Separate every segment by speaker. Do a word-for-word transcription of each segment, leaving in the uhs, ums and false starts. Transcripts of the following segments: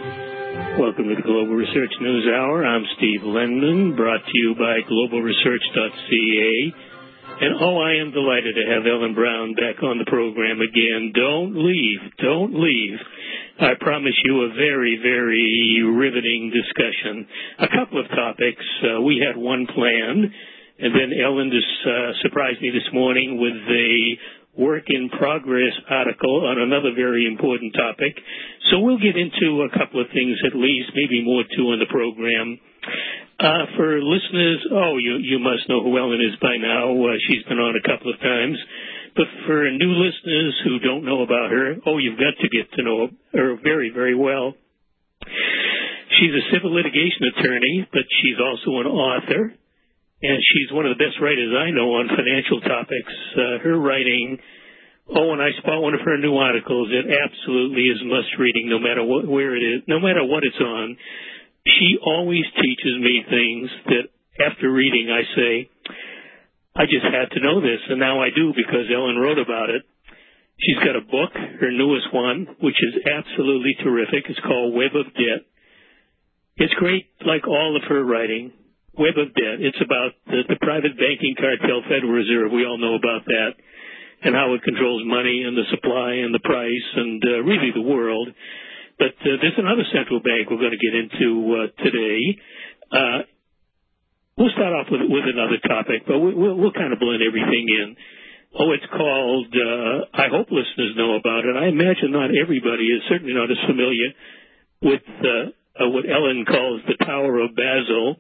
Speaker 1: Welcome to the Global Research News Hour. I'm Steve Lenman, brought to you by global research dot c a. And oh, I am delighted to have Ellen Brown back on the program again. Don't leave. Don't leave. I promise you a very, very riveting discussion. A couple of topics. Uh, we had one planned, and then Ellen just uh, surprised me this morning with a work in progress article on another very important topic. So we'll get into a couple of things at least, maybe more too on the program. Uh, for listeners, oh, you, you must know who Ellen is by now. Uh, she's been on a couple of times. But for new listeners who don't know about her, oh, you've got to get to know her very, very well. She's a civil litigation attorney, but she's also an author. And she's one of the best writers I know on financial topics. Uh, her writing, oh, and I spot one of her new articles. It absolutely is must reading, no matter what, where it is, no matter what it's on. She always teaches me things that after reading I say, I just had to know this, and now I do because Ellen wrote about it. She's got a book, her newest one, which is absolutely terrific. It's called Web of Debt. It's great, like all of her writing. Web of Debt. It's about the, the private banking cartel, Federal Reserve. We all know about that, and how it controls money and the supply and the price and uh, really the world. But uh, there's another central bank we're going to get into uh, today. Uh, we'll start off with, with another topic, but we, we'll, we'll kind of blend everything in. Oh, it's called, uh, I hope listeners know about it. I imagine not everybody is certainly not as familiar with uh, uh, what Ellen calls the Tower of Basel,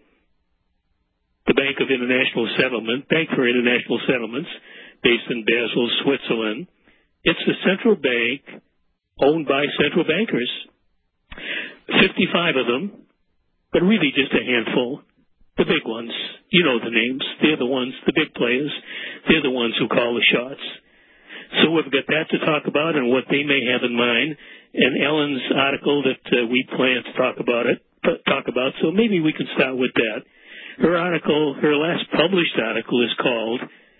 Speaker 1: the Bank of International Settlement, Bank for International Settlements, based in Basel, Switzerland. It's the central bank owned by central bankers, fifty-five of them, but really just a handful. The big ones, you know the names. They're the ones, the big players. They're the ones who call the shots. So we've got that to talk about and what they may have in mind. And Ellen's article that uh, we plan to talk about it, talk about. So maybe we can start with that. Her article, her last published article is called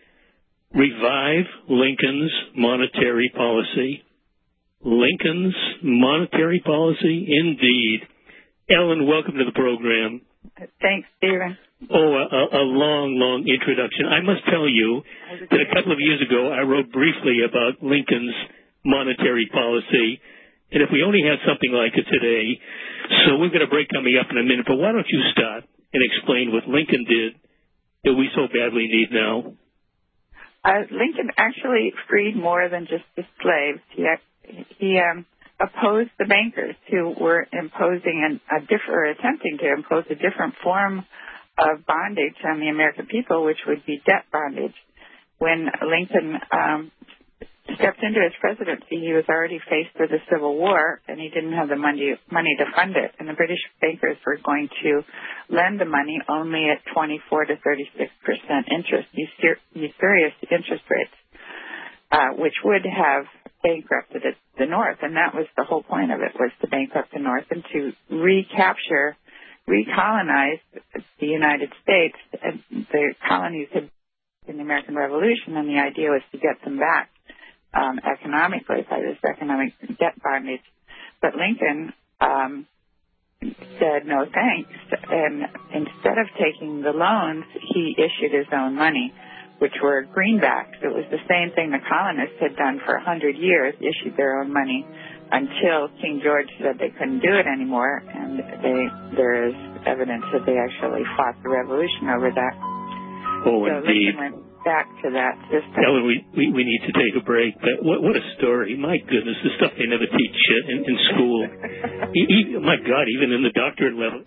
Speaker 1: Revive Lincoln's Monetary Policy. Lincoln's Monetary Policy, indeed. Ellen, welcome to the program.
Speaker 2: Thanks, Stephen.
Speaker 1: Oh, a, a long, long introduction. I must tell you that a couple of years ago I wrote briefly about Lincoln's monetary policy, and if we only had something like it today, so we've got a break coming up in a minute, but why don't you start and explain what Lincoln did that we so badly need now?
Speaker 2: Uh, Lincoln actually freed more than just the slaves. He he um, opposed the bankers who were imposing an, a diff- or attempting to impose a different form of bondage on the American people, which would be debt bondage. When Lincoln um, stepped into his presidency, he was already faced with a civil war, and he didn't have the money money to fund it. And the British bankers were going to lend the money only at twenty-four to thirty-six percent interest, usurious interest rates, uh, which would have bankrupted the North. And that was the whole point of it, was to bankrupt the North and to recapture, recolonize the United States. And the colonies had in the American Revolution, and the idea was to get them back Um, economically by this economic debt bondage. But Lincoln um, said no thanks, and instead of taking the loans, he issued his own money, which were greenbacks. It was the same thing the colonists had done for a hundred years, issued their own money until King George said they couldn't do it anymore, and they, there is evidence that they actually fought the revolution over that.
Speaker 1: Oh,
Speaker 2: so
Speaker 1: indeed.
Speaker 2: Lincoln went back to that system.
Speaker 1: Ellen, we, we, we need to take a break. But what, what a story. My goodness, the stuff they never teach uh, in, in school. e- e- my God, even in the doctorate level.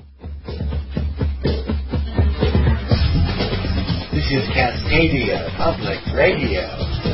Speaker 3: This is Cascadia Public Radio.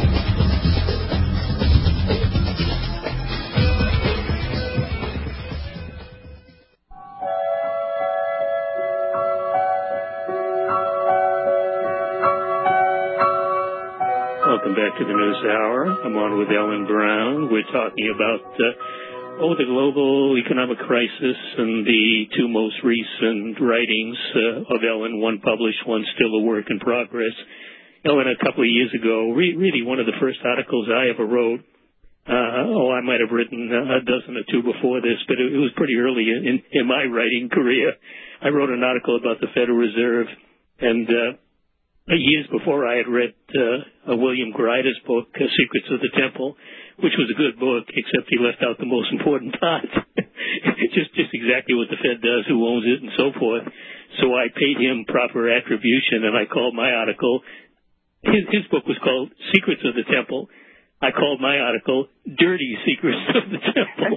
Speaker 1: Welcome back to the News Hour. I'm on with Ellen Brown. We're talking about uh, oh, the global economic crisis and the two most recent writings uh, of Ellen, one published, one still a work in progress. Ellen, a couple of years ago, re- really one of the first articles I ever wrote Uh, oh, I might have written a dozen or two before this, but it, it was pretty early in, in my writing career. I wrote an article about the Federal Reserve, and uh, years before I had read uh, a William Greider's book, uh, Secrets of the Temple, which was a good book, except he left out the most important part. just just exactly what the Fed does, who owns it, and so forth. So I paid him proper attribution, and I called my article, his, his book was called Secrets of the Temple. I called my article Dirty Secrets of the Temple.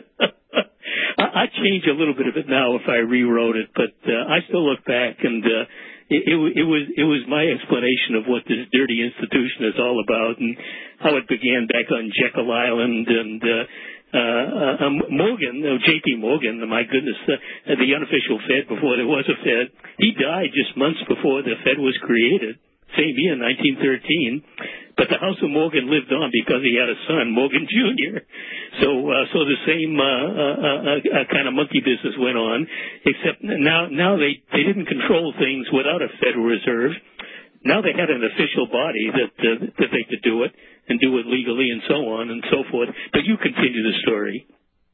Speaker 1: I, I'd change a little bit of it now if I rewrote it, but uh, I still look back, and uh, it, it, it was it was my explanation of what this dirty institution is all about and how it began back on Jekyll Island. And uh, uh, uh, Morgan, uh, J P Morgan, my goodness, uh, the unofficial Fed before there was a Fed, he died just months before the Fed was created. Same year, nineteen thirteen, but the House of Morgan lived on because he had a son, Morgan Junior So, uh, so the same uh, uh, uh, kind of monkey business went on, except now, now they they didn't control things without a Federal Reserve. Now they had an official body that uh, that they could do it and do it legally and so on and so forth. But you continue the story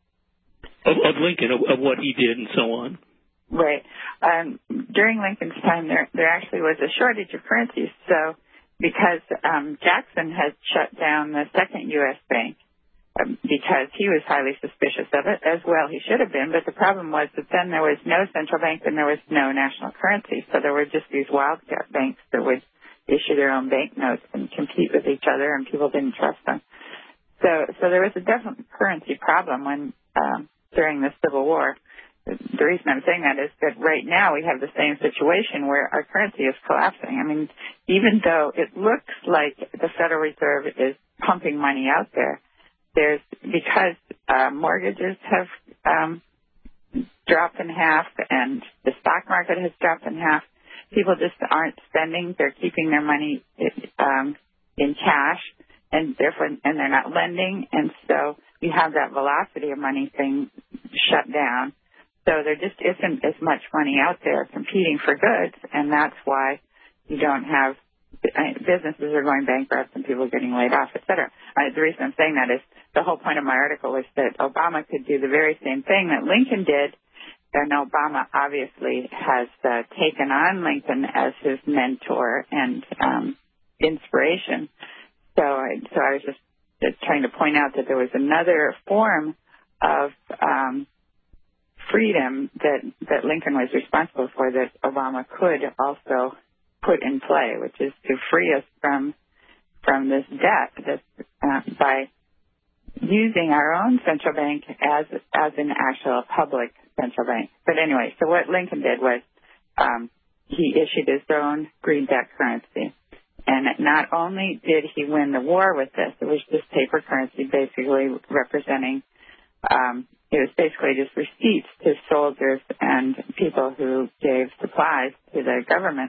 Speaker 1: of, of Lincoln, of, of what he did and so on.
Speaker 2: Right. Um, during Lincoln's time, there there actually was a shortage of currencies. So, because um, Jackson had shut down the second U S bank um, because he was highly suspicious of it, as well he should have been. But the problem was that then there was no central bank and there was no national currency. So there were just these wildcat banks that would issue their own banknotes and compete with each other, and people didn't trust them. So, so there was a definite currency problem when um, during the Civil War. The reason I'm saying that is that right now we have the same situation where our currency is collapsing. I mean, even though it looks like the Federal Reserve is pumping money out there, there's because uh, mortgages have um, dropped in half and the stock market has dropped in half. People just aren't spending; they're keeping their money um, in cash, and therefore, and they're not lending, and so we have that velocity of money thing shut down. So there just isn't as much money out there competing for goods, and that's why you don't have businesses are going bankrupt and people are getting laid off, et cetera. Uh, the reason I'm saying that is the whole point of my article is that Obama could do the very same thing that Lincoln did, and Obama obviously has uh, taken on Lincoln as his mentor and um, inspiration. So I, so I was just, just trying to point out that there was another form of um, freedom that, that Lincoln was responsible for that Obama could also put in play, which is to free us from from this debt that, uh, by using our own central bank as as an actual public central bank. But anyway, so what Lincoln did was um, he issued his own greenback currency. And not only did he win the war with this, it was just paper currency basically representing um, it was basically just receipts to soldiers and people who gave supplies to the government,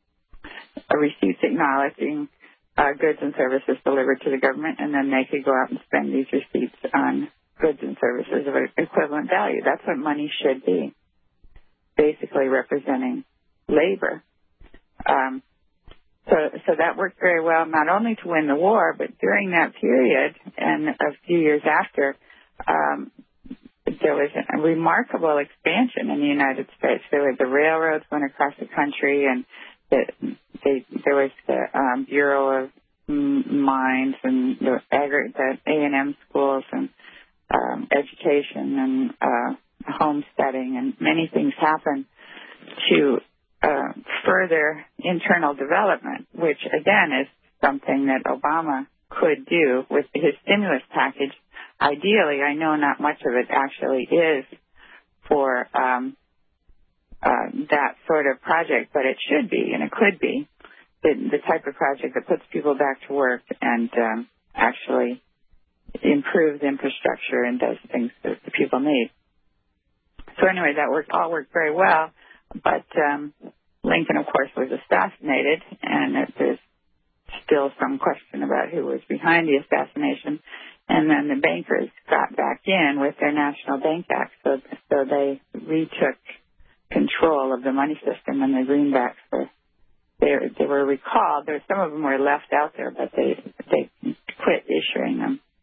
Speaker 2: a receipts acknowledging uh, goods and services delivered to the government, and then they could go out and spend these receipts on goods and services of equivalent value. That's what money should be, basically representing labor. Um, so, so that worked very well, not only to win the war, but during that period and a few years after, um, there was a remarkable expansion in the United States. There were the railroads went across the country, and the, they, there was the um, Bureau of Mines and the, the A and M schools and um, education and uh, homesteading, and many things happened to uh, further internal development, which again is something that Obama could do with his stimulus package. Ideally, I know not much of it actually is for um, uh, that sort of project, but it should be, and it could be, the, the type of project that puts people back to work and um, actually improves infrastructure and does things that the people need. So anyway, that worked all worked very well, but um, Lincoln, of course, was assassinated, and it, there's still some question about who was behind the assassination. And then the bankers got back in with their National Bank Act, so, so they retook control of the money system, and the greenbacks were they, they were recalled. There, some of them were left out there, but they they quit issuing them.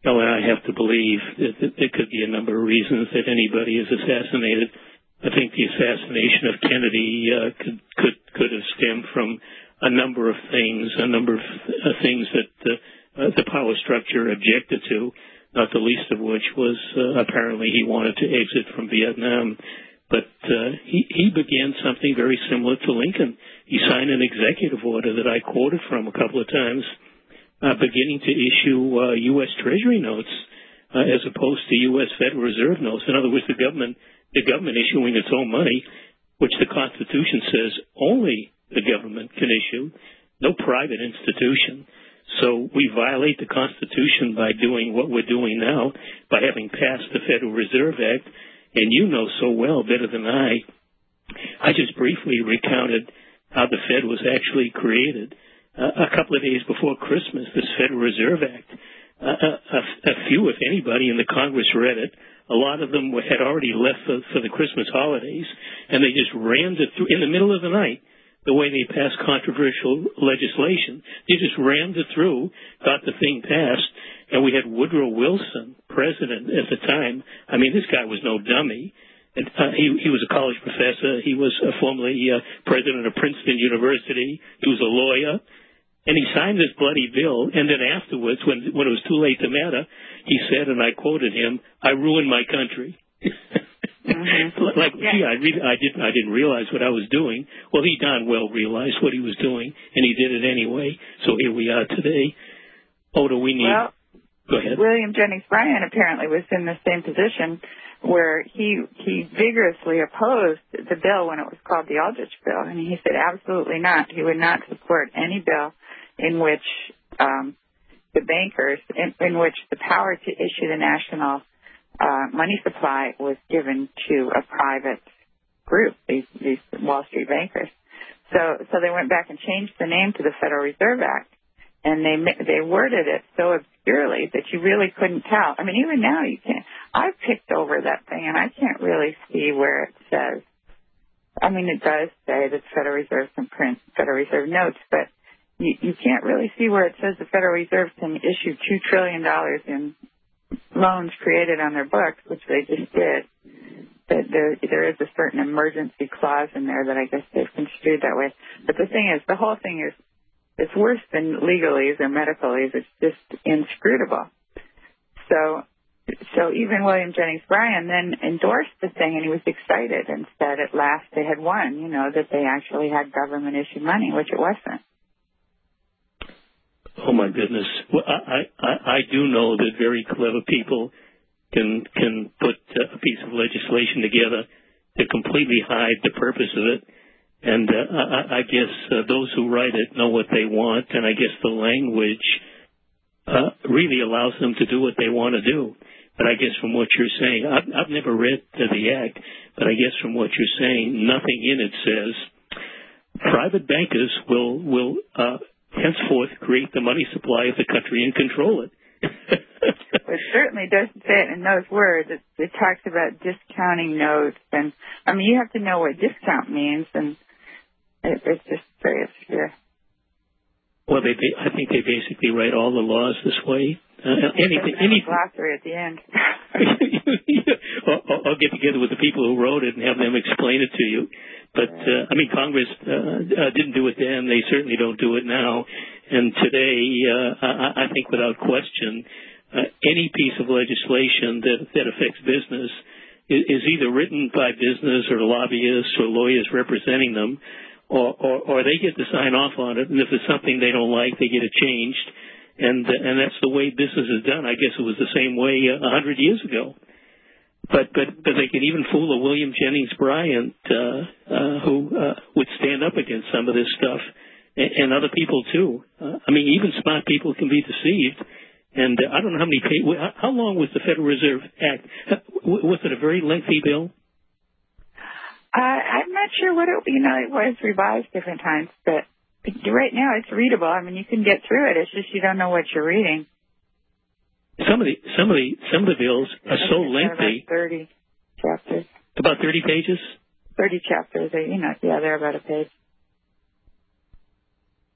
Speaker 1: Well, I have to believe that there could be a number of reasons that anybody is assassinated. I think the assassination of Kennedy uh, could could could have stemmed from a number of things, a number of uh, things that uh, uh, the power structure objected to, not the least of which was uh, apparently he wanted to exit from Vietnam. But uh, he, he began something very similar to Lincoln. He signed an executive order that I quoted from a couple of times, uh, beginning to issue uh, U S Treasury notes uh, as opposed to U S Federal Reserve notes. In other words, the government the government issuing its own money, which the Constitution says only the government can issue, no private institution. So we violate the Constitution by doing what we're doing now, by having passed the Federal Reserve Act. And you know so well, better than I, I just briefly recounted how the Fed was actually created. Uh, a couple of days before Christmas, this Federal Reserve Act, uh, a, a, a few, if anybody, in the Congress read it. A lot of them were, had already left for, for the Christmas holidays, and they just rammed it through in the middle of the night, the way they passed controversial legislation. They just rammed it through, got the thing passed, and we had Woodrow Wilson, president at the time. I mean, this guy was no dummy. And, uh, he, he was a college professor. He was uh, formerly uh, president of Princeton University. He was a lawyer. And he signed this bloody bill, and then afterwards, when when it was too late to matter, he said, and I quoted him, "I ruined my country." Mm-hmm. Like, yeah. gee, I, re- I didn't I didn't realize what I was doing. Well, he darn well realized what he was doing, and he did it anyway. So here we are today. Oh, do we need?
Speaker 2: Well,
Speaker 1: go ahead.
Speaker 2: William Jennings Bryan apparently was in the same position, where he he vigorously opposed the bill when it was called the Aldrich Bill, and he said absolutely not. He would not support any bill in which um, the bankers, in, in which the power to issue the national uh, money supply was given to a private group, these, these Wall Street bankers. So, so they went back and changed the name to the Federal Reserve Act, and they they worded it so obscurely that you really couldn't tell. I mean, even now you can't. I've picked over that thing, and I can't really see where it says. I mean, it does say that the Federal Reserve can print Federal Reserve notes, but You, you can't really see where it says the Federal Reserve can issue two trillion dollars in loans created on their books, which they just did. That there, there is a certain emergency clause in there that I guess they've construed that way. But the thing is, the whole thing is, it's worse than legalese or medicalese. It's just inscrutable. So, so even William Jennings Bryan then endorsed the thing, and he was excited and said at last they had won, you know, that they actually had government-issued money, which it wasn't.
Speaker 1: Oh my goodness! Well, I, I I do know that very clever people can can put a piece of legislation together to completely hide the purpose of it, and uh, I, I guess uh, those who write it know what they want, and I guess the language uh, really allows them to do what they want to do. But I guess from what you're saying, I've, I've never read uh, the act, but I guess from what you're saying, nothing in it says private bankers will will. Uh, henceforth create the money supply of the country and control it.
Speaker 2: It certainly doesn't say it in those words. It, it talks about discounting notes, and I mean, you have to know what discount means, and it, it's just very obscure.
Speaker 1: Well, they, they, I think they basically write all the laws this way. Uh, anything, anything.
Speaker 2: Glossary at the end.
Speaker 1: I'll, I'll get together with the people who wrote it and have them explain it to you. But, uh, I mean, Congress uh, uh, didn't do it then. They certainly don't do it now. And today, uh, I, I think without question, uh, any piece of legislation that, that affects business is, is either written by business or lobbyists or lawyers representing them, or, or, or they get to sign off on it. And if it's something they don't like, they get it changed. And, uh, and that's the way business is done. I guess it was the same way a uh, hundred years ago. But but but they can even fool a William Jennings Bryan uh, uh, who uh, would stand up against some of this stuff, and, and other people too. Uh, I mean, even smart people can be deceived. And uh, I don't know how many. Pay- how long was the Federal Reserve Act? Was it a very lengthy bill?
Speaker 2: Uh, I'm not sure what it. You know, it was revised different times, but right now it's readable. I mean, you can get through it. It's just you don't know what you're reading.
Speaker 1: Some of the some of the some of the bills are so lengthy.
Speaker 2: About thirty chapters.
Speaker 1: About thirty pages.
Speaker 2: Thirty chapters. You know, yeah, they're about a page.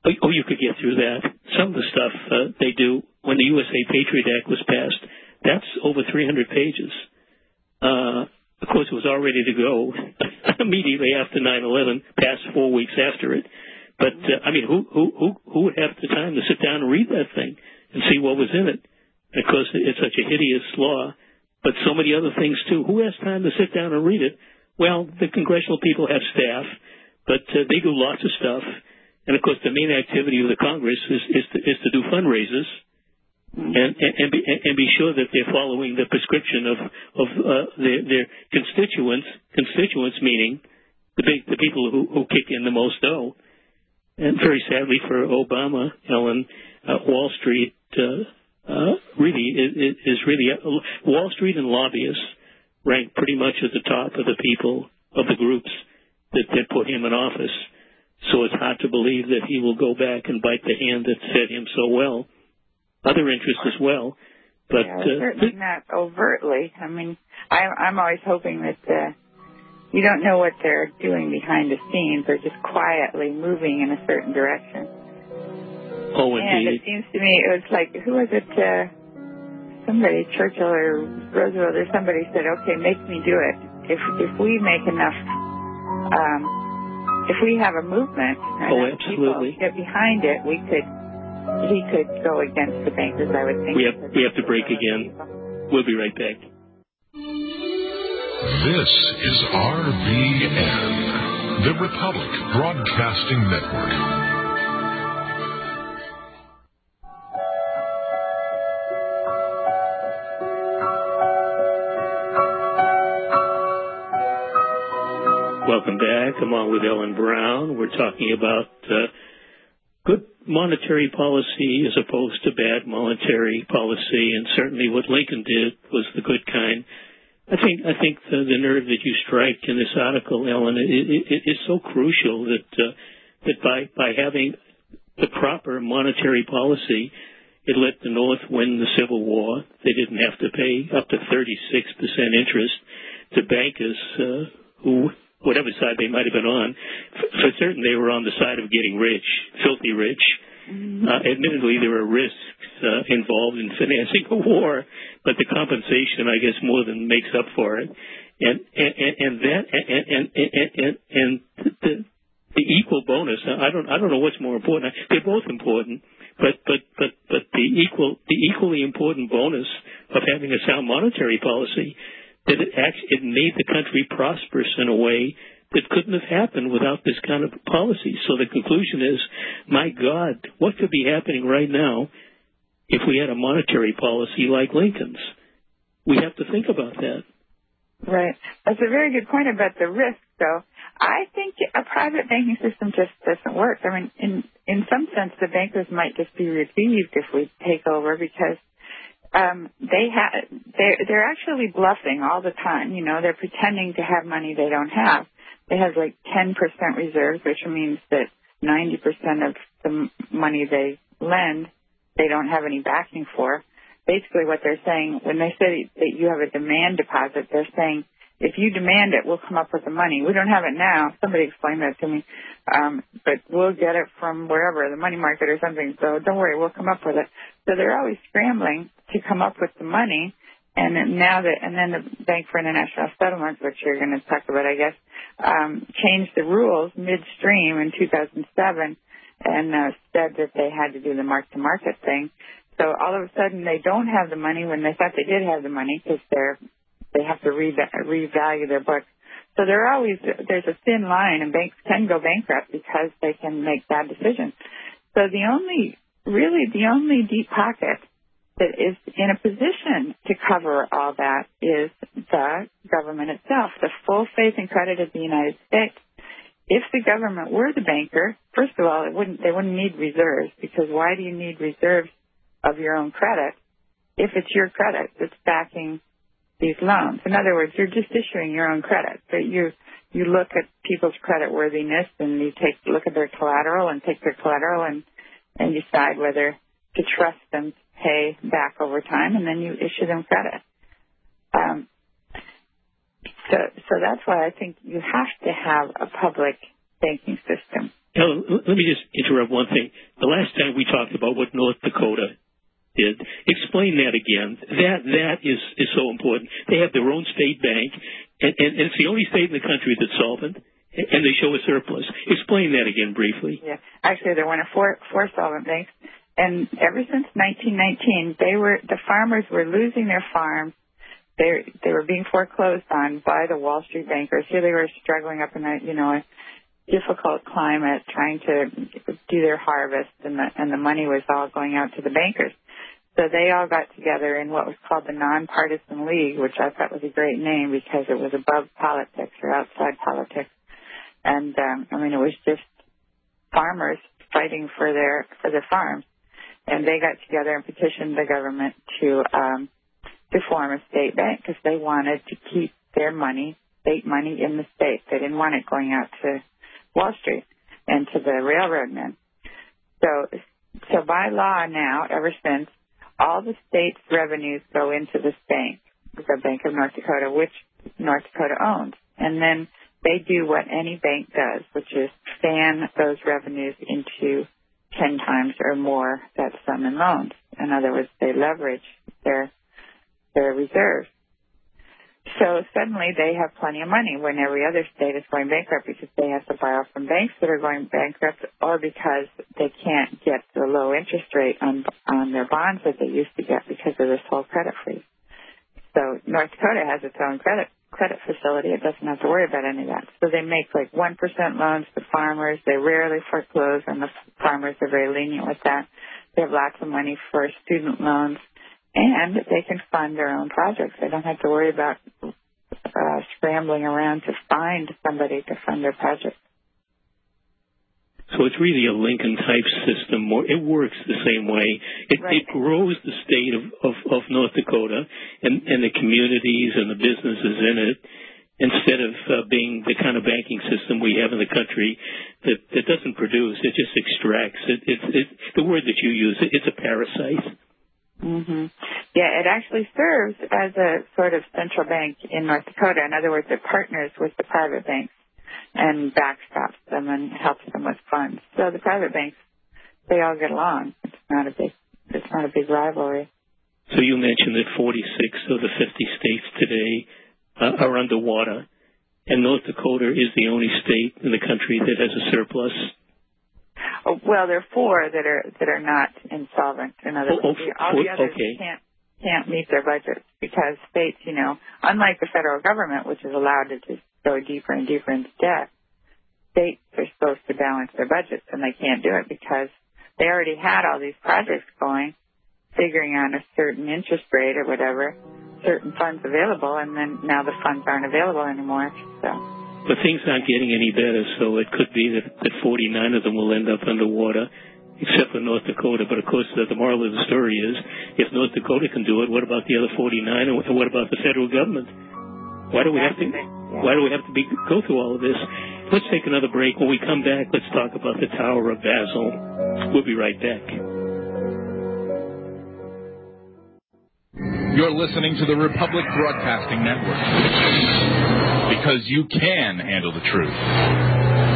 Speaker 1: oh, oh, you could get through that. Some of the stuff uh, they do when the U S A Patriot Act was passed, that's over three hundred pages. Uh, of course, it was all ready to go immediately after nine eleven, passed four weeks after it. But, uh, I mean, who, who, who, who would have the time to sit down and read that thing and see what was in it? And of course, it's such a hideous law, but so many other things, too. Who has time to sit down and read it? Well, the congressional people have staff, but uh, they do lots of stuff. And, of course, the main activity of the Congress is, is, to, is to do fundraisers and, and, and, be, and be sure that they're following the prescription of, of uh, their, their constituents, constituents meaning the, big, the people who, who kick in the most dough. And very sadly for Obama, Ellen, uh, Wall Street uh, uh, really is, is really uh, Wall Street and lobbyists rank pretty much at the top of the people of the groups that, that put him in office. So it's hard to believe that he will go back and bite the hand that fed him so well. Other interests as well, but
Speaker 2: yeah,
Speaker 1: uh,
Speaker 2: certainly not overtly. I mean, I, I'm always hoping that. Uh, You don't know what they're doing behind the scenes. They're just quietly moving in a certain direction.
Speaker 1: Oh,
Speaker 2: indeed.
Speaker 1: indeed.
Speaker 2: And it seems to me, it was like, who was it? Uh, somebody, Churchill or Roosevelt or somebody said, okay, make me do it. If if we make enough, um, if we have a movement and
Speaker 1: oh,
Speaker 2: enough
Speaker 1: absolutely.
Speaker 2: people get behind it, we could, he could go against the bankers, I would think.
Speaker 1: We have, we have to break again. We'll be right back.
Speaker 4: This is R B N, the Republic Broadcasting Network.
Speaker 1: Welcome back. I'm on with Ellen Brown. We're talking about uh, good monetary policy as opposed to bad monetary policy, and certainly what Lincoln did was the good kind. I think I think the, the nerve that you strike in this article, Ellen, it, it, is so crucial that uh, that by by having the proper monetary policy, it let the North win the Civil War. They didn't have to pay up to thirty-six percent interest to bankers uh, who, whatever side they might have been on, for, for certain they were on the side of getting rich, filthy rich. Mm-hmm. Uh, admittedly, there were risks uh, involved in financing a war, but the compensation, I guess, more than makes up for it. And and, and that and and and, and, and the, the equal bonus. I don't I don't know what's more important. They're both important, but but but but the equal the equally important bonus of having a sound monetary policy that it actually it made the country prosperous in a way that couldn't have happened without this kind of policy. So the conclusion is, my God, what could be happening right now if we had a monetary policy like Lincoln's? We have to think about that.
Speaker 2: Right. That's a very good point about the risk, though. I think a private banking system just doesn't work. I mean, in in some sense, the bankers might just be relieved if we take over because um, they ha- they're, they're actually bluffing all the time. You know, they're pretending to have money they don't have. They have like ten percent reserves, which means that ninety percent of the money they lend, they don't have any backing for. Basically what they're saying, when they say that you have a demand deposit, they're saying, if you demand it, we'll come up with the money. We don't have it now. Somebody explained that to me. Um, but we'll get it from wherever, the money market or something. So don't worry, we'll come up with it. So they're always scrambling to come up with the money. And now that, and then the Bank for International Settlements, which you're going to talk about, I guess, um, changed the rules midstream in two thousand seven and uh, said that they had to do the mark-to-market thing. So all of a sudden they don't have the money when they thought they did have the money because they're they have to re- revalue their books. So there always there's a thin line, and banks can go bankrupt because they can make bad decisions. So the only really the only deep pocket that is in a position to cover all that is the government itself, the full faith and credit of the United States. If the government were the banker, first of all, it wouldn't they wouldn't need reserves, because why do you need reserves of your own credit if it's your credit that's backing these loans? In other words, you're just issuing your own credit. But you you look at people's credit worthiness and you take look at their collateral and take their collateral and, and decide whether to trust them to pay back over time, and then you issue them credit. Um, so so that's why I think you have to have a public banking system.
Speaker 1: Ellen, let me just interrupt one thing. The last time we talked about what North Dakota did, explain that again. That that is, is so important. They have their own state bank, and, and, and it's the only state in the country that's solvent, and they show a surplus. Explain that again briefly.
Speaker 2: Yeah, actually, they're one of four, four solvent banks. And ever since nineteen nineteen, they were the farmers were losing their farms. They they were being foreclosed on by the Wall Street bankers. Here they were struggling up in a you know a difficult climate, trying to do their harvest, and the and the money was all going out to the bankers. So they all got together in what was called the Nonpartisan League, which I thought was a great name because it was above politics or outside politics. And um, I mean, it was just farmers fighting for their for their farms. And they got together and petitioned the government to um, to form a state bank because they wanted to keep their money, state money, in the state. They didn't want it going out to Wall Street and to the railroad men. So, so by law now, ever since, all the state's revenues go into this bank, the Bank of North Dakota, which North Dakota owns. And then they do what any bank does, which is fan those revenues into ten times or more that sum in loans. In other words, they leverage their their reserves. So suddenly they have plenty of money when every other state is going bankrupt because they have to borrow from banks that are going bankrupt, or because they can't get the low interest rate on on their bonds that they used to get because of this whole credit freeze. So North Dakota has its own credit credit facility. It doesn't have to worry about any of that. So they make like one percent loans to farmers. They rarely foreclose, and the farmers are very lenient with that. They have lots of money for student loans, and they can fund their own projects. They don't have to worry about uh, scrambling around to find somebody to fund their project.
Speaker 1: So it's really a Lincoln-type system. It works the same way. It,
Speaker 2: right.
Speaker 1: it grows the state of, of, of North Dakota and, and the communities and the businesses in it, instead of uh, being the kind of banking system we have in the country that, that doesn't produce. It just extracts. It, it, it, the word that you use, it, it's a parasite.
Speaker 2: Mm-hmm. Yeah, it actually serves as a sort of central bank in North Dakota. In other words, it partners with the private banks and backstops them and helps them with funds. So the private banks, they all get along. It's not a big, it's not a big rivalry.
Speaker 1: So you mentioned that forty-six of the fifty states today uh, are underwater, and North Dakota is the only state in the country that has a surplus.
Speaker 2: Oh, well, there are four that are that are not insolvent. In other
Speaker 1: oh,
Speaker 2: words,
Speaker 1: oh,
Speaker 2: all
Speaker 1: four,
Speaker 2: the others
Speaker 1: okay.
Speaker 2: can't can't meet their budgets because states, you know, unlike the federal government, which is allowed to just go deeper and deeper into debt, states are supposed to balance their budgets, and they can't do it because they already had all these projects going, figuring on a certain interest rate or whatever, certain funds available, and then now the funds aren't available anymore. So,
Speaker 1: but things aren't getting any better, so it could be that, that forty-nine of them will end up underwater, except for North Dakota. But, of course, the, the moral of the story is, if North Dakota can do it, what about the other forty-nine, and what about the federal government? Why do we have to? Why do we have to be, go through all of this? Let's take another break. When we come back, let's talk about the Tower of Basel. We'll be right back.
Speaker 5: You're listening to the Republic Broadcasting Network, because you can handle the truth.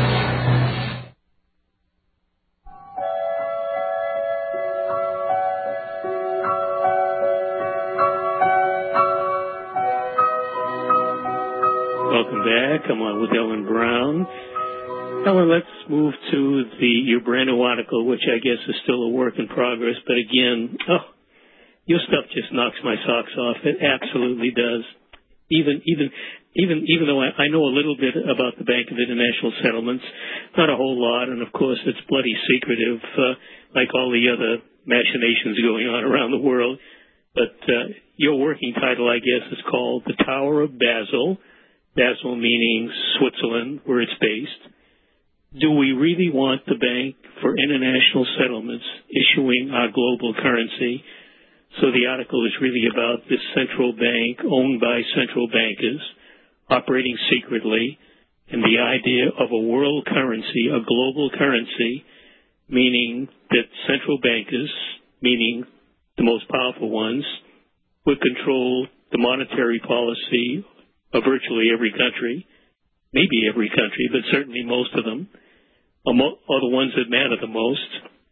Speaker 1: Welcome back. I'm on with Ellen Brown. Ellen, let's move to the your brand new article, which I guess is still a work in progress. But again, oh, your stuff just knocks my socks off. It absolutely does. Even even even even though I, I know a little bit about the Bank of International Settlements, not a whole lot, and of course it's bloody secretive, uh, like all the other machinations going on around the world. But uh, your working title, I guess, is called The Tower of Basel. Basel meaning Switzerland, where it's based. Do we really want the Bank for International Settlements issuing our global currency? So the article is really about this central bank owned by central bankers operating secretly, and the idea of a world currency, a global currency, meaning that central bankers, meaning the most powerful ones, would control the monetary policy of virtually every country, maybe every country, but certainly most of them, are, mo- are the ones that matter the most.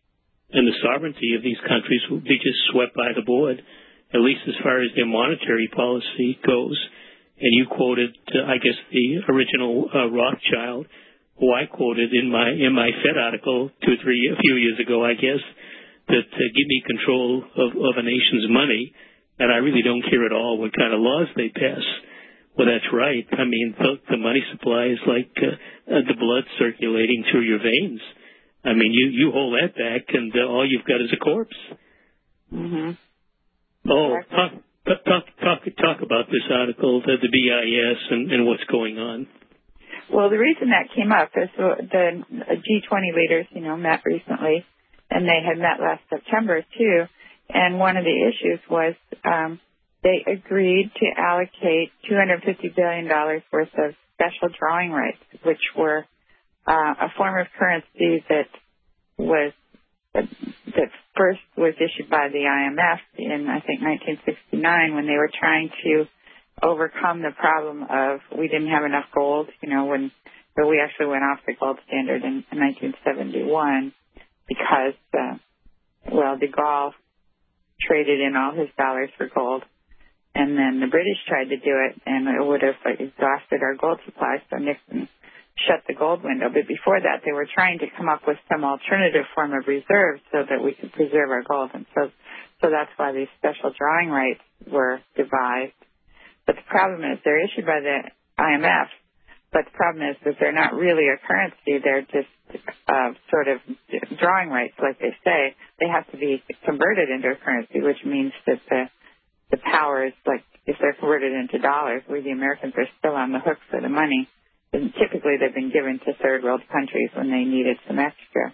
Speaker 1: And the sovereignty of these countries will be just swept by the board, at least as far as their monetary policy goes. And you quoted, uh, I guess, the original uh, Rothschild, who I quoted in my in my Fed article two or three, a few years ago, I guess, that uh, give me control of, of a nation's money, and I really don't care at all what kind of laws they pass. Well, that's right. I mean, the, the money supply is like uh, uh, the blood circulating through your veins. I mean, you, you hold that back, and uh, all you've got is a corpse.
Speaker 2: Mm-hmm.
Speaker 1: Oh, talk, talk, talk, talk about this article, the, the B I S, and, and what's going on.
Speaker 2: Well, the reason that came up is the G twenty leaders, you know, met recently, and they had met last September, too. And one of the issues was um, they agreed to allocate two hundred fifty billion dollars worth of special drawing rights, which were uh, a form of currency that was that, that first was issued by the I M F in, I think, nineteen sixty-nine, when they were trying to overcome the problem of we didn't have enough gold, you know, when but we actually went off the gold standard in, in nineteen seventy-one because, uh, well, de Gaulle traded in all his dollars for gold, and then the British tried to do it, and it would have like, exhausted our gold supply, so Nixon shut the gold window. But before that, they were trying to come up with some alternative form of reserve so that we could preserve our gold, and so so that's why these special drawing rights were devised. But the problem is they're issued by the I M F, but the problem is that they're not really a currency. They're just uh, sort of drawing rights, like they say. They have to be converted into a currency, which means that the the powers, like if they're converted into dollars, we the Americans are still on the hook for the money. And typically they've been given to third world countries when they needed some extra.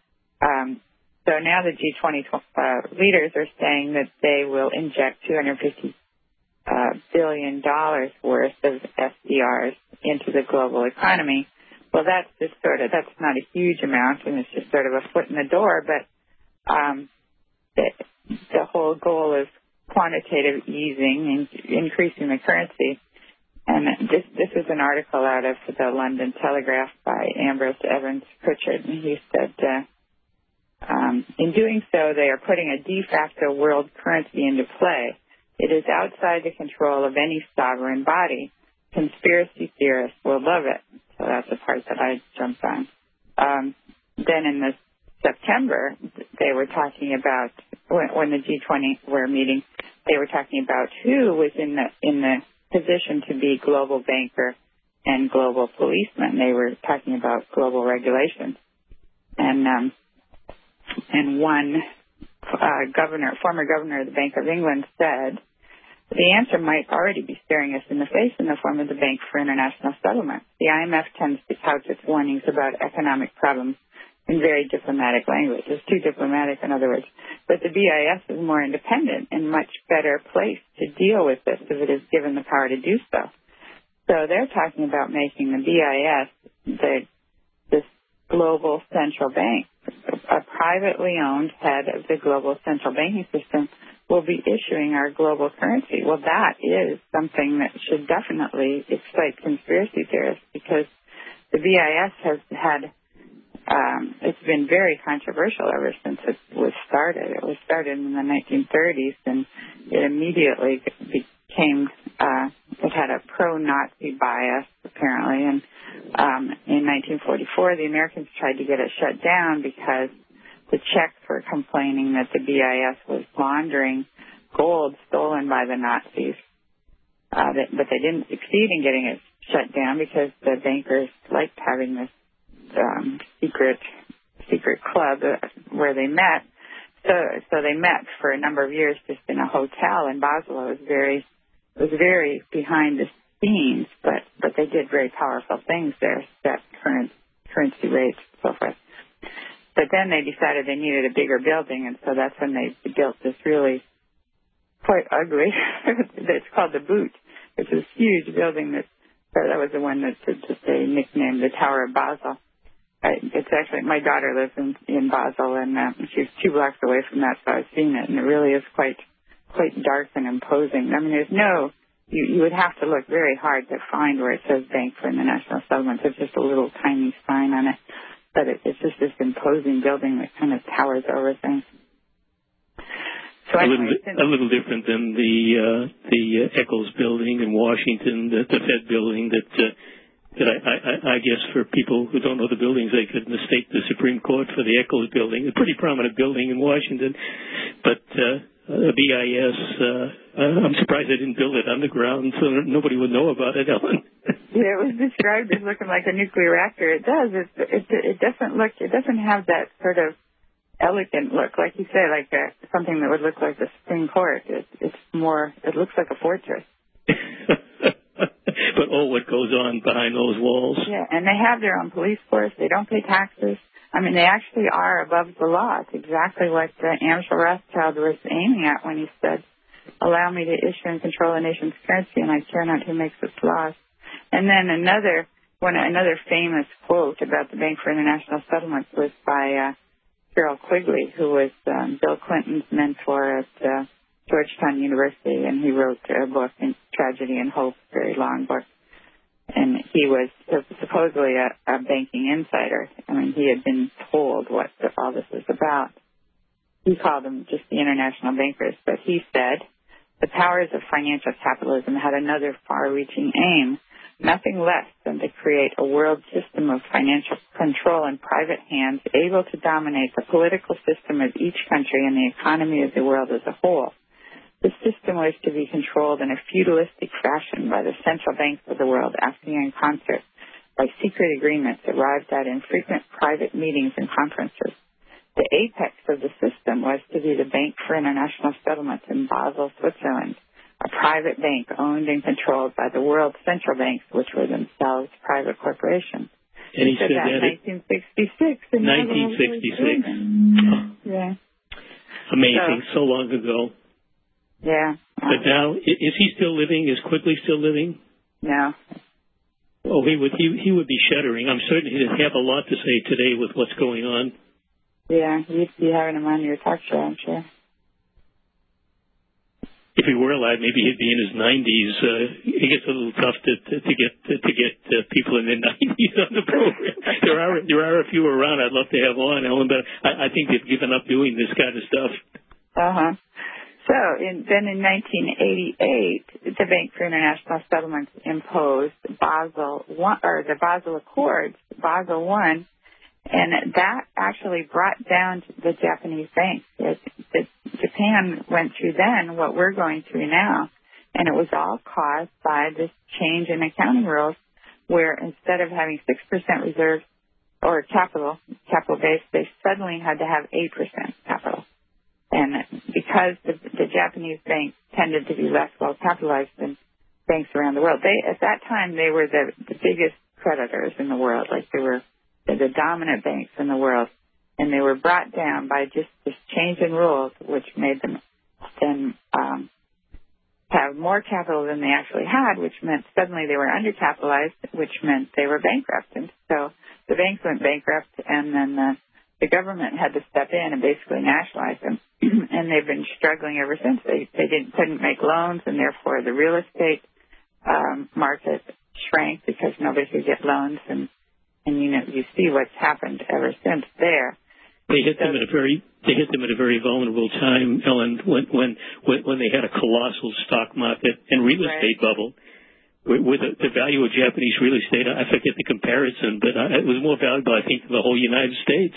Speaker 2: Um, so now the G twenty uh, leaders are saying that they will inject two hundred fifty Uh, billion dollars worth of S D Rs into the global economy. Well, that's just sort of, that's not a huge amount, and it's just sort of a foot in the door, but um, the, the whole goal is quantitative easing and increasing the currency. And this, this is an article out of the London Telegraph by Ambrose Evans Pritchard, and he said, uh, um, in doing so, they are putting a de facto world currency into play. It is outside the control of any sovereign body. Conspiracy theorists will love it. So that's the part that I jumped on. Um, then in the September, they were talking about, when, when the G twenty were meeting, they were talking about who was in the in the position to be global banker and global policeman. They were talking about global regulations. And, um, and one uh, governor, former governor of the Bank of England said, the answer might already be staring us in the face in the form of the Bank for International Settlement. The I M F tends to couch its warnings about economic problems in very diplomatic language. It's too diplomatic, in other words. But the B I S is more independent and much better placed to deal with this if it is given the power to do so. So they're talking about making the B I S the this global central bank. A privately owned head of the global central banking system will be issuing our global currency. Well, that is something that should definitely excite conspiracy theorists, because the B I S has had, um, it's been very controversial ever since it was started. It was started in the nineteen thirties, and it immediately became, uh, it had a pro-Nazi bias, apparently, and um, in nineteen forty-four, the Americans tried to get it shut down because the Czechs were complaining that the B I S was laundering gold stolen by the Nazis. Uh, that, but they didn't succeed in getting it shut down because the bankers liked having this um, secret secret club where they met. So, so they met for a number of years just in a hotel in Basel. It was very, it was very behind the scenes, but but they did very powerful things there, set current currency rates and so forth. But then they decided they needed a bigger building, and so that's when they built this really quite ugly, it's called the Boot. It's this huge building that, so that was the one that, that they nicknamed the Tower of Basel. I, it's actually, my daughter lives in, in Basel, and uh, she's two blocks away from that, so I've seen it, and it really is quite, quite dark and imposing. I mean, there's no you, you would have to look very hard to find where it says Bank for International Settlements. There's just a little tiny sign on it, but it, it's just this imposing building that kind of towers over things. So
Speaker 1: a,
Speaker 2: anyway,
Speaker 1: little, a little different than the uh, the uh, Eccles building in Washington, the, the Fed building that uh, that I, I, I guess for people who don't know the buildings, they could mistake the Supreme Court for the Eccles building, a pretty prominent building in Washington. But uh, uh, B I S, uh, I'm surprised they didn't build it underground so nobody would know about it, Ellen.
Speaker 2: Yeah, it was described as looking like a nuclear reactor. It does. It, it, it doesn't look. It doesn't have that sort of elegant look, like you say, like a, something that would look like the Supreme Court. It, it's more. It looks like a fortress.
Speaker 1: But oh, what goes on behind those walls?
Speaker 2: Yeah, and they have their own police force. They don't pay taxes. I mean, they actually are above the law. It's exactly what uh, Amschel Rothschild was aiming at when he said, "Allow me to issue and control a nation's currency, and I care not who makes its laws." And then another one, another famous quote about the Bank for International Settlements was by uh, Carroll Quigley, who was um, Bill Clinton's mentor at uh, Georgetown University, and he wrote a book, Tragedy and Hope, a very long book. And he was supposedly a, a banking insider. I mean, he had been told what all this was about. He called them just the international bankers, but he said the powers of financial capitalism had another far-reaching aim, nothing less than to create a world system of financial control in private hands able to dominate the political system of each country and the economy of the world as a whole. The system was to be controlled in a feudalistic fashion by the central banks of the world, acting in concert by secret agreements arrived at in frequent private meetings and conferences. The apex of the system was to be the Bank for International Settlements in Basel, Switzerland, a private bank owned and controlled by the world's central banks, which were themselves private corporations.
Speaker 1: And he, he said, said that
Speaker 2: in nineteen sixty-six.
Speaker 1: nineteen sixty-six.
Speaker 2: Yeah.
Speaker 1: Amazing. So, so long ago.
Speaker 2: Yeah.
Speaker 1: But now, is he still living? Is Quigley still living?
Speaker 2: No.
Speaker 1: Oh, he would he he would be shuddering. I'm certain he'd have a lot to say today with what's going on.
Speaker 2: Yeah, you'd be having him on your talk show, I'm sure.
Speaker 1: If he were alive, maybe he'd be in his nineties. Uh, it gets a little tough to to, to get to, to get uh, people in their nineties on the program. there are there are a few around I'd love to have on, Ellen, but I, I think they've given up doing this kind of stuff.
Speaker 2: Uh huh. So in, then in nineteen eighty-eight, the Bank for International Settlements imposed Basel one, or the Basel Accords, Basel One, and that actually brought down the Japanese banks. It, it, Japan went through then what we're going through now, and it was all caused by this change in accounting rules, where instead of having six percent reserves or capital, capital base, they suddenly had to have eight percent capital. And because the, the Japanese banks tended to be less well capitalized than banks around the world, they at that time they were the, the biggest creditors in the world. Like they were the, the dominant banks in the world, and they were brought down by just this change in rules, which made them then um, have more capital than they actually had, which meant suddenly they were undercapitalized, which meant they were bankrupt. And so the banks went bankrupt, and then the, the government had to step in and basically nationalize them. And they've been struggling ever since. They they didn't couldn't make loans, and therefore the real estate um, market shrank because nobody could get loans. And and you know you see what's happened ever since there.
Speaker 1: They hit
Speaker 2: so,
Speaker 1: them at a very they hit them at a very vulnerable time, Ellen, when when when, when they had a colossal stock market and real estate
Speaker 2: right.
Speaker 1: bubble. With the, the value of Japanese real estate, I forget the comparison, but it was more valuable, I think, than the whole United States.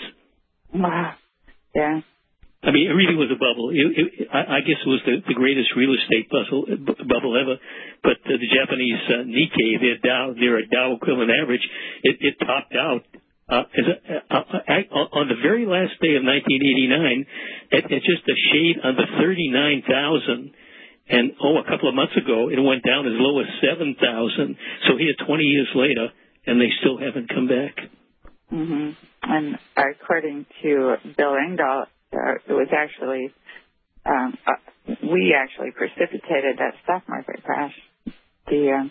Speaker 2: Wow. Yeah.
Speaker 1: I mean, it really was a bubble. It, it, I, I guess it was the, the greatest real estate bubble, bubble ever. But uh, the Japanese uh, Nikkei, their Dow, their Dow equivalent average, it, it topped out uh, as a, uh, uh, on the very last day of nineteen eighty-nine at, at just a shade under thirty-nine thousand. And, oh, a couple of months ago, it went down as low as seven thousand. So here, twenty years later, and they still haven't come back.
Speaker 2: Mm-hmm. And according to Bill Engdahl, uh, it was actually, um, uh, we actually precipitated that stock market crash. The,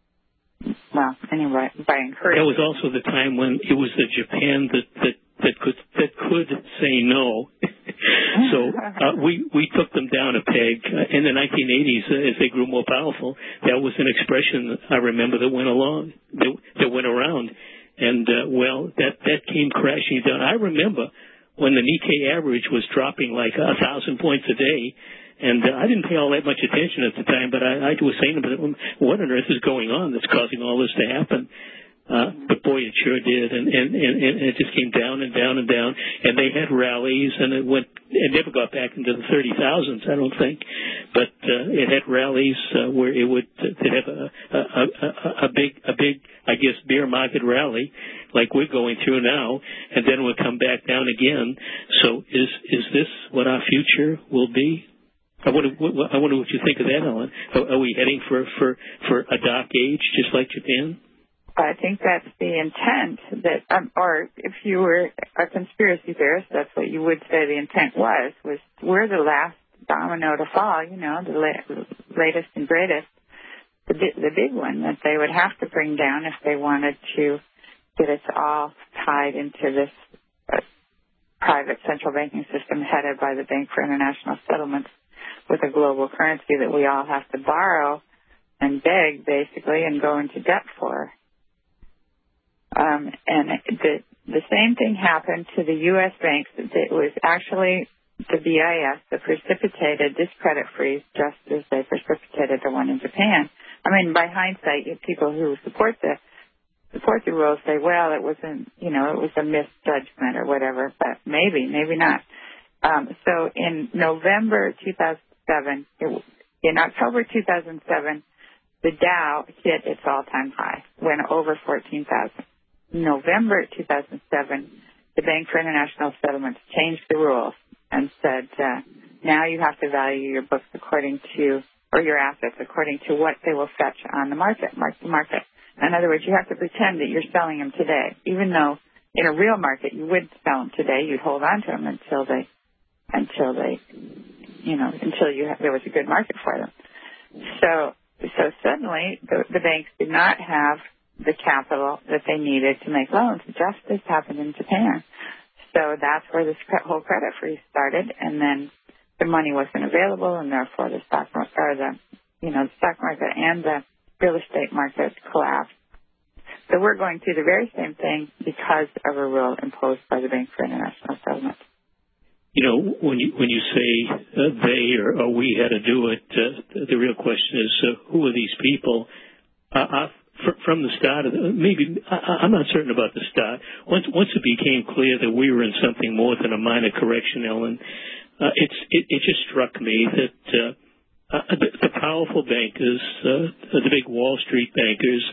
Speaker 2: uh, well, anyway, by encouraging.
Speaker 1: That was also the time when it was the Japan that, that, that could that could say no. So uh, we we took them down a peg uh, in the nineteen eighties uh, as they grew more powerful. That was an expression I remember that went along, that, that went around, and uh, well, that that came crashing down. I remember when the Nikkei average was dropping like a thousand points a day. And uh, I didn't pay all that much attention at the time, but I, I was saying to them, what on earth is going on that's causing all this to happen? Uh, but boy, it sure did, and, and, and, and it just came down and down and down, and they had rallies, and it went, it never got back into the thirty thousands, I don't think, but uh, it had rallies uh, where it would uh, have a, a, a, a big, a big, I guess, bear market rally, like we're going through now, and then we'll come back down again. So is is this what our future will be? I wonder, I wonder what you think of that, Ellen. Are we heading for, for, for a dark age, just like Japan?
Speaker 2: I think that's the intent. That, um, or if you were a conspiracy theorist, that's what you would say the intent was. Was we're the last domino to fall. You know, the la- latest and greatest, the bi- the big one that they would have to bring down if they wanted to get us all tied into this uh, private central banking system headed by the Bank for International Settlements, with a global currency that we all have to borrow and beg, basically, and go into debt for. Um, and the the same thing happened to the U S banks. It was actually the B I S that precipitated this credit freeze, just as they precipitated the one in Japan. I mean, by hindsight, people who support the support the rules say, well, it wasn't, you know, it was a misjudgment or whatever, but maybe, maybe not. Um, so in November two thousand seven, it, in October two thousand seven, the Dow hit its all-time high, went over fourteen thousand. In November two thousand seven, the Bank for International Settlements changed the rules and said, uh, now you have to value your books according to, or your assets according to what they will fetch on the market, market, market. In other words, you have to pretend that you're selling them today, even though in a real market you would sell them today. You'd hold on to them until they, until they, you know, until you have, there was a good market for them. So, so suddenly the, the banks did not have the capital that they needed to make loans. Just as happened in Japan. So that's where this whole credit freeze started, and then the money wasn't available, and therefore the stock market, or the, you know, the stock market and the real estate market collapsed. So we're going through the very same thing because of a rule imposed by the Bank for International Settlements.
Speaker 1: You know, when you when you say uh, they or, or we had to do it, uh, the real question is uh, who are these people? Uh, I, fr- from the start, of the, maybe I, I'm not certain about the start. Once once it became clear that we were in something more than a minor correction, Ellen, uh, it's it, it just struck me that uh, uh, the, the powerful bankers, uh, the big Wall Street bankers,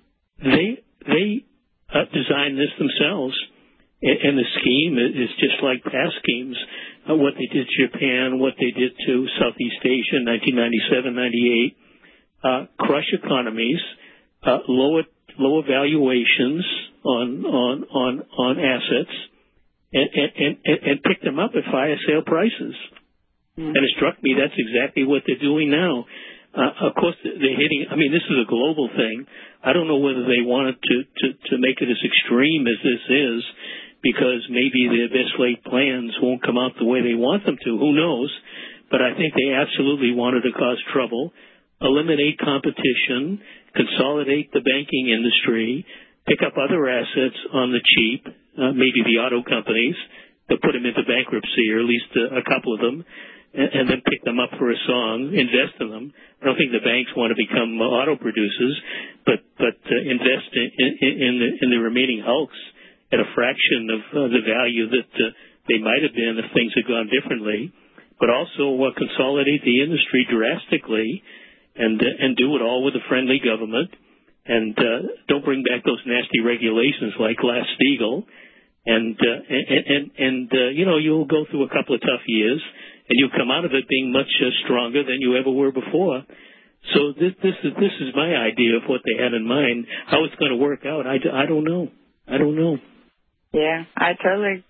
Speaker 1: they they uh, designed this themselves. And the scheme is just like past schemes, uh, what they did to Japan, what they did to Southeast Asia in nineteen ninety-seven, ninety-eight, uh, crush economies, uh, lower lower valuations on on on on assets, and and and, and pick them up at fire sale prices. Mm-hmm. And it struck me that's exactly what they're doing now. Uh, of course, they're hitting. I mean, this is a global thing. I don't know whether they wanted to to to make it as extreme as this is, because maybe their best laid plans won't come out the way they want them to. Who knows? But I think they absolutely wanted to cause trouble, eliminate competition, consolidate the banking industry, pick up other assets on the cheap, uh, maybe the auto companies, to put them into bankruptcy, or at least a, a couple of them, and, and then pick them up for a song, invest in them. I don't think the banks want to become uh, auto producers, but, but uh, invest in, in, in, the, in the remaining hulks at a fraction of uh, the value that uh, they might have been if things had gone differently, but also uh, consolidate the industry drastically and uh, and do it all with a friendly government, and uh, don't bring back those nasty regulations like Glass-Steagall, and uh, and and, and uh, you know, you'll go through a couple of tough years, and you'll come out of it being much uh, stronger than you ever were before. So this this is this is my idea of what they had in mind. How it's going to work out, I, I don't know. I don't know.
Speaker 2: Yeah, I totally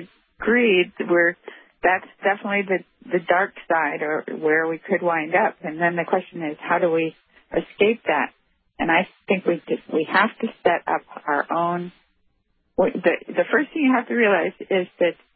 Speaker 2: agree. We're, that's definitely the, the dark side, or where we could wind up. And then the question is, how do we escape that? And I think we just, we have to set up our own. The, the first thing you have to realize is that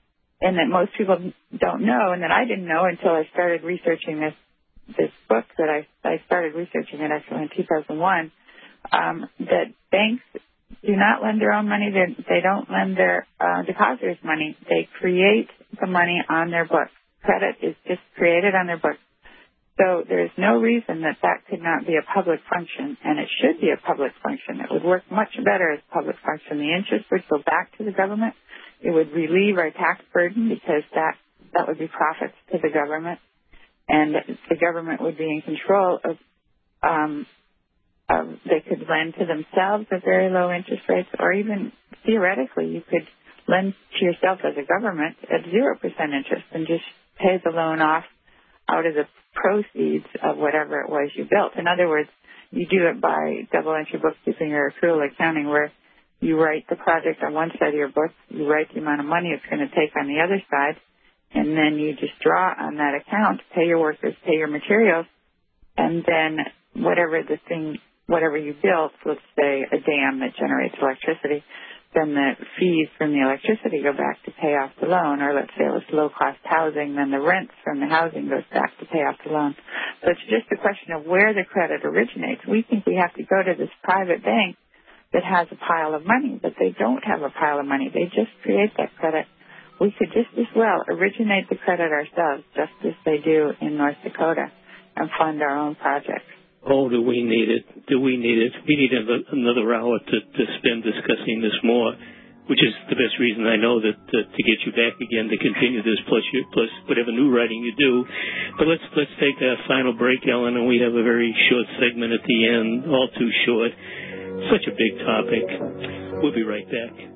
Speaker 2: and that most people don't know, and that I didn't know until I started researching this this book that I, I started researching it actually in two thousand one, um, that banks do not lend their own money. They, they don't lend their uh, depositors money. They create the money on their books. Credit is just created on their books. So there's no reason that that could not be a public function, and it should be a public function. It would work much better as a public function. The interest would go back to the government. It would relieve our tax burden because that, that would be profits to the government, and the government would be in control of, um, of they could lend to themselves at very low interest rates, or even theoretically you could lend to yourself as a government at zero percent interest and just pay the loan off out of the proceeds of whatever it was you built. In other words, you do it by double entry bookkeeping or accrual accounting, where you write the project on one side of your book, you write the amount of money it's going to take on the other side, and then you just draw on that account, pay your workers, pay your materials, and then whatever the thing, whatever you built, let's say a dam that generates electricity, then the fees from the electricity go back to pay off the loan, or let's say it was low-cost housing, then the rents from the housing goes back to pay off the loan. So it's just a question of where the credit originates. We think we have to go to this private bank that has a pile of money, but they don't have a pile of money. They just create that credit. We could just as well originate the credit ourselves, just as they do in North Dakota, and fund our own projects.
Speaker 1: Oh, do we need it? Do we need it? We need another hour to, to spend discussing this more, which is the best reason I know that uh, to get you back again to continue this, plus you, plus whatever new writing you do. But let's let's take a final break, Ellen, and we have a very short segment at the end, all too short. Such a big topic. We'll be right back.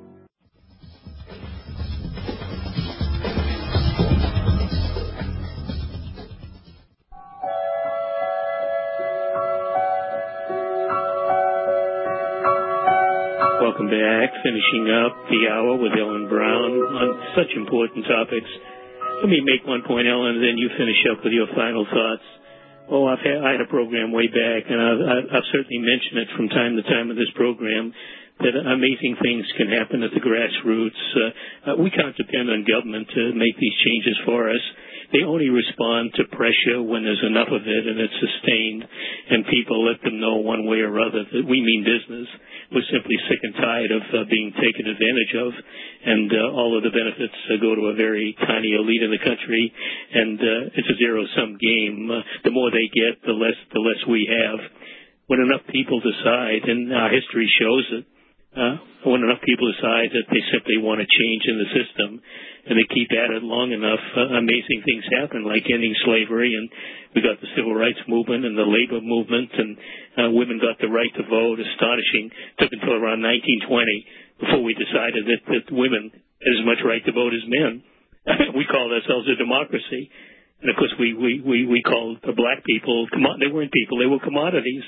Speaker 1: Welcome back. Finishing up the hour with Ellen Brown on such important topics. Let me make one point, Ellen, and then you finish up with your final thoughts. Oh, I've had, I had a program way back, and I've, I've certainly mentioned it from time to time in this program, that amazing things can happen at the grassroots. Uh, uh, we can't depend on government to make these changes for us. They only respond to pressure when there's enough of it and it's sustained, and people let them know one way or other that we mean business. We're simply sick and tired of uh, being taken advantage of, and uh, all of the benefits uh, go to a very tiny elite in the country, and uh, it's a zero-sum game. Uh, the more they get, the less the less we have. When enough people decide, and our history shows it, uh, when enough people decide that they simply want to change in the system, and they keep at it long enough, uh, amazing things happen, like ending slavery, and we got the civil rights movement and the labor movement, and uh, women got the right to vote. Astonishing. Took until around nineteen twenty before we decided that, that women had as much right to vote as men. We called ourselves a democracy. And, of course, we, we, we, we called the black people, they weren't people, they were commodities.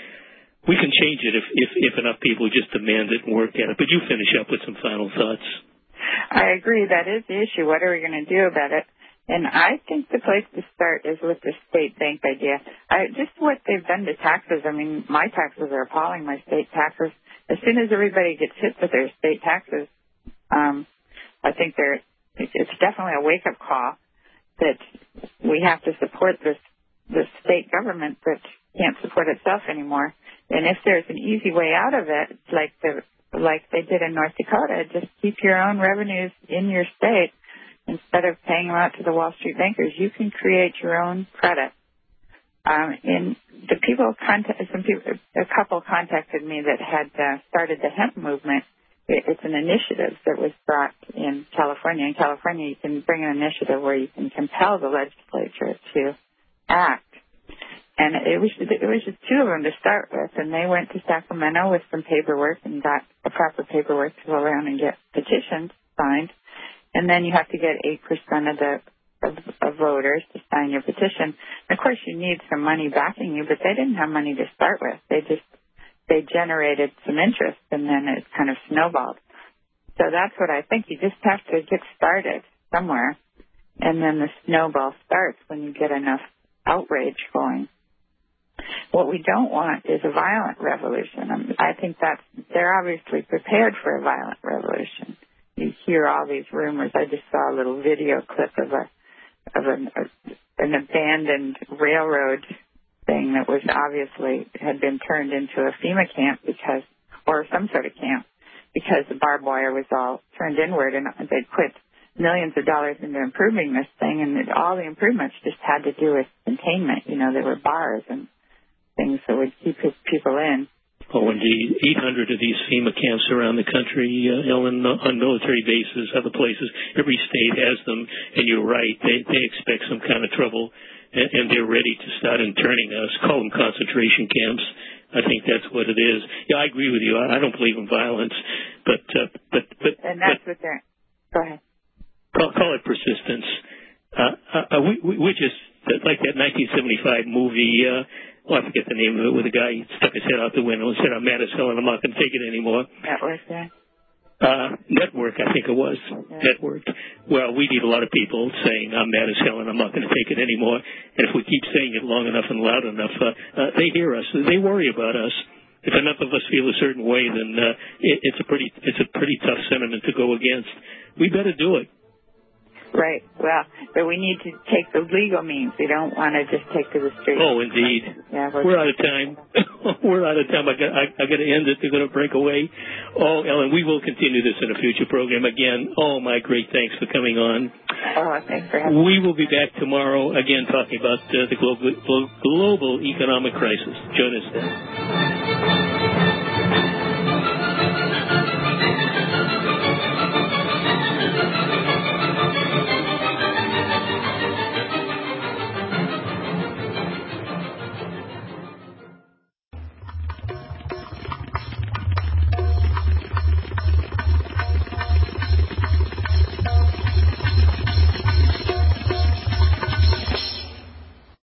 Speaker 1: We can change it if, if, if enough people just demand it and work at it. But you finish up with some final thoughts.
Speaker 2: I agree. That is the issue. What are we going to do about it? And I think the place to start is with the state bank idea. I, just what they've done to taxes. I mean, my taxes are appalling, my state taxes. As soon as everybody gets hit with their state taxes, um, I think they're, it's definitely a wake-up call that we have to support this, this state government that can't support itself anymore. And if there's an easy way out of it, like the like they did in North Dakota, just keep your own revenues in your state instead of paying them out to the Wall Street bankers. You can create your own credit. Um, and the people, contact, some people, a couple contacted me that had uh, started the hemp movement. It, it's an initiative that was brought in California. In California, you can bring an initiative where you can compel the legislature to act. And it was it was just two of them to start with, and they went to Sacramento with some paperwork and got the proper paperwork to go around and get petitions signed. And then you have to get eight percent of the of, of voters to sign your petition. And of course, you need some money backing you, but they didn't have money to start with. They just they generated some interest, and then it kind of snowballed. So that's what I think. You just have to get started somewhere, and then the snowball starts when you get enough outrage going. What we don't want is a violent revolution. I think that's, they're obviously prepared for a violent revolution. you hear all these rumors. I just saw a little video clip of a of an, a, an abandoned railroad thing that was obviously had been turned into a FEMA camp because, or some sort of camp, because the barbed wire was all turned inward, and they'd put millions of dollars into improving this thing, and it, all the improvements just had to do with containment. You know, there were bars and things that would keep his people in.
Speaker 1: Oh, indeed. eight hundred of these FEMA camps around the country, uh, Ellen, on military bases, other places. Every state has them, and you're right. They, they expect some kind of trouble, and, and they're ready to start interning us. Call them concentration camps. I think that's what it is. Yeah, I agree with you. I, I don't believe in violence, but uh, but but
Speaker 2: and that's
Speaker 1: but,
Speaker 2: what they're. Go ahead.
Speaker 1: Call, call it persistence. Uh, uh, we, we, we're just like that nineteen seventy-five movie. Uh, well, I forget the name of it, where the guy stuck his head out the window and said, "I'm mad as hell and I'm not going to take it anymore."
Speaker 2: Network, yeah.
Speaker 1: Uh, network, I think it was. Yeah. Network. Well, we need a lot of people saying, "I'm mad as hell and I'm not going to take it anymore." And if we keep saying it long enough and loud enough, uh, uh, they hear us. They worry about us. If enough of us feel a certain way, then uh, it, it's a pretty it's a pretty tough sentiment to go against. We better do it.
Speaker 2: Right. Well, but we need to take the legal means. We don't want to just take to the street.
Speaker 1: Oh, indeed.
Speaker 2: Yeah, we're,
Speaker 1: we're out of time. We're out of time. I got I, I got to end it. They're going to break away. Oh, Ellen, we will continue this in a future program again. Oh, my great thanks for coming on.
Speaker 2: Oh, thanks for having me.
Speaker 1: We will be back tomorrow again talking about uh, the global global economic crisis. Join us then.